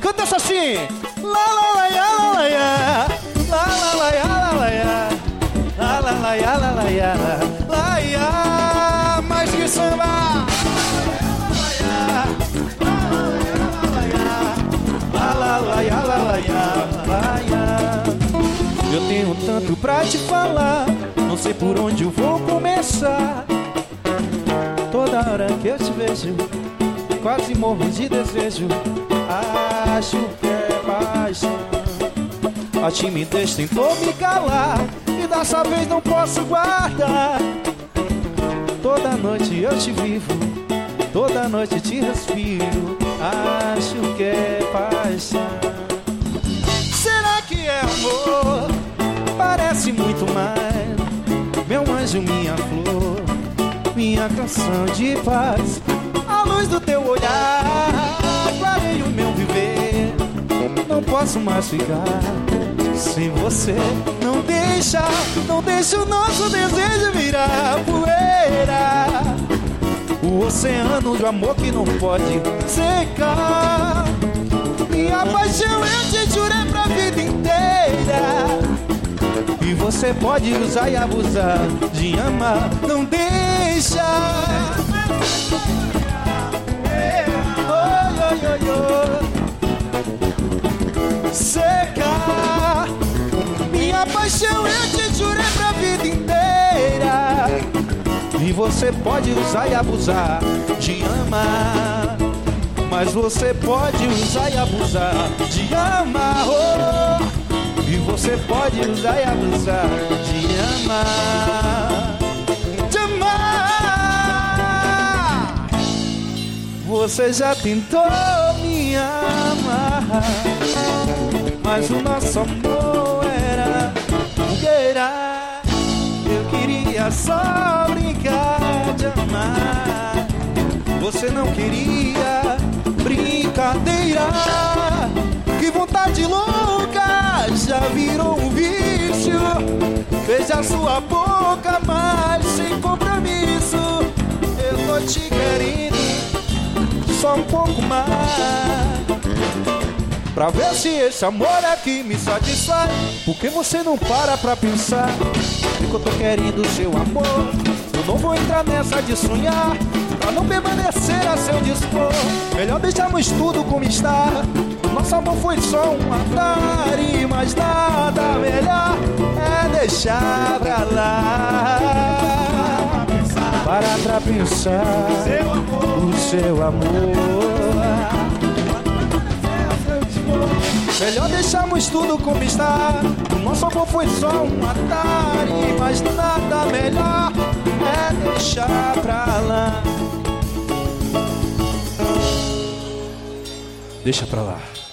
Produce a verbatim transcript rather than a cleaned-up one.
Canta essa assim. Lá, lá, lá, lá, lá, lá. Lá, lá, lá, lá, lá, lá. Lá, lá, lá, lá, lá, lá, lá, lá. Mais que samba. Eu tenho tanto pra te falar, não sei por onde eu vou começar. Toda hora que eu te vejo, quase morro de desejo. Acho que é paixão. A timidez tentou me calar, e dessa vez não posso guardar. Toda noite eu te vivo, toda noite te respiro. Acho que é paixão. Será que é amor? Parece muito mais. Meu anjo, minha flor, minha canção de paz. A luz do teu olhar clareia o meu viver. Não posso mais ficar sem você. Não deixa, não deixa o nosso desejo virar poeira. O oceano de amor que não pode secar. Minha paixão eu te jurei pra vida inteira. E você pode usar e abusar de amar. Não deixa. Oi, oi, oi, oi. Secar. Minha paixão eu te jurei pra vida inteira. E você pode usar e abusar de amar. Mas você pode usar e abusar de amar. Oh. E você pode usar e abusar de amar. De amar. Você já tentou me amar, mas o nosso amor era fogueira. Eu queria só brincar de amar. Você não queria brincadeira. Que vontade louca, já virou um vício. Beija sua boca, mas sem compromisso. Eu tô te querendo só um pouco mais, pra ver se esse amor aqui me satisfaz. Porque você não para pra pensar que eu tô querendo seu amor. Eu não vou entrar nessa de sonhar, pra não permanecer a seu dispor. Melhor deixarmos tudo como está. Nosso amor foi só um andar e mais nada. Melhor é deixar pra lá. Para pra pensar o seu amor. Melhor deixarmos tudo como está. O nosso amor foi só um andar e mais nada. Melhor é deixar pra lá. Deixa pra lá.